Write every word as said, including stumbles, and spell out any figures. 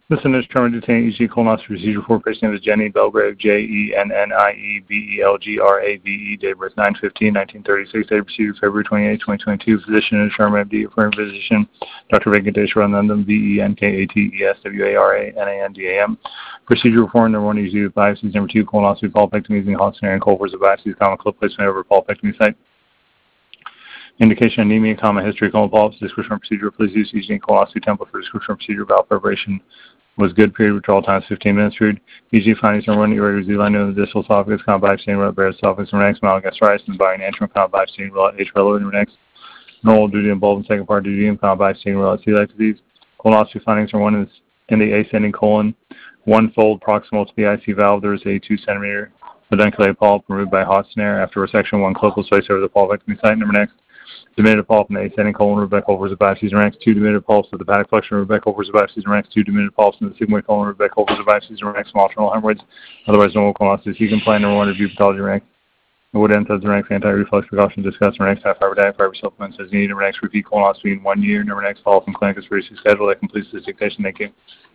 Listen to determine detain E G colonoscopy procedure for patient name is Jenny Belgrave, J E N N I E B E L G R A V E, date of birth nine fifteen nineteen thirty-six, date of procedure February twenty-eighth, twenty twenty-two, physician and determined M D, affirmed physician, Doctor Venkateshwar Nandam, V E N K A T E S W A R A N A N D A M. Procedure reform number one, usually with biopsies. Number two, colonoscopy, polypectomy using Hotstner and Culver's of biopsies, common clip placement over polypectomy site. Indication anemia, common history, colon polyps, description of procedure, please use E G and colonoscopy template for description of procedure, valve preparation was good, period, withdrawal time is fifteen minutes, period. E G findings are one, irregular Z-line in the distal esophagus, common biopsy, and Barrett's esophagus, and next, mild gastritis, and body antrum, common biopsy, and H. pylori, and next, normal duty involved in second part duty, and common biopsy, and celiac disease. Colonoscopy findings are one in, in the ascending colon, one fold proximal to the I C valve. There is a two centimeter pedunculated polyp removed by hot snare after resection, one cloacal space over the polypectomy site. Number next, diminutive polyp in the ascending colon, removed by Culver's of biopsies and ranks. Two diminutive polyps with the hepatic flexion, removed by Culver's of biopsies and ranks. Two diminutive polyps in the sigmoid colon, removed by Culver's of biopsies and ranks. Small terminal hemorrhoids, otherwise normal colonoscopy. Cecum plan number one, review pathology ranks. Wood ends ranks, anti-reflux precautions discussed. Number next, high fiber diet, fiber supplements as needed. Number next, repeat colonoscopy in one year. Number next, follow up in clinic is previously scheduled. That completes this dictation. Thank you.